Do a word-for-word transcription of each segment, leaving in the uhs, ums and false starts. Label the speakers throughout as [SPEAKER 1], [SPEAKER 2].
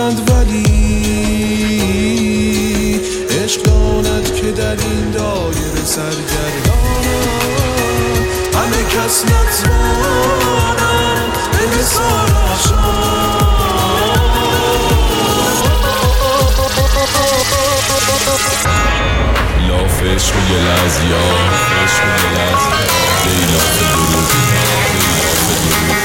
[SPEAKER 1] نیستند ولی عشق داند که در این دایره سرگردانم، همه کس نتوانم به مثال لاف عشق و یه لحظیا عشق و یه لحظیا دیلاف درود دیلاف درود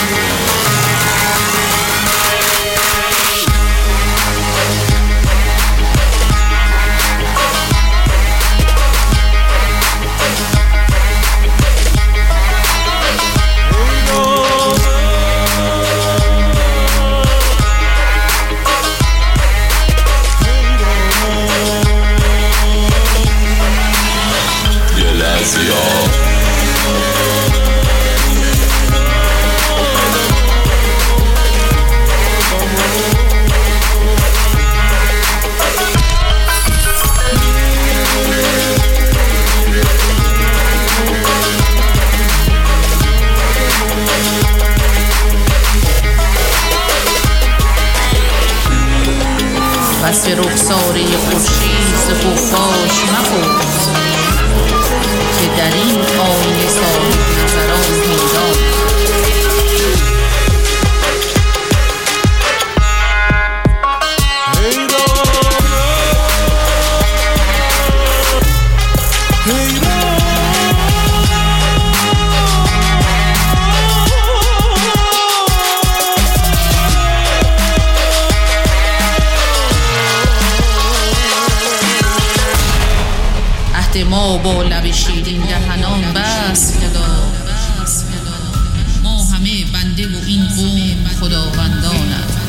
[SPEAKER 2] بس به رخساره خورشید ز خفاش مپرس که در این آینه صاحب نظران پیدا. ما با لب شیرین دهنان بس خدا، ما همه بنده و این قوم خداوندانند.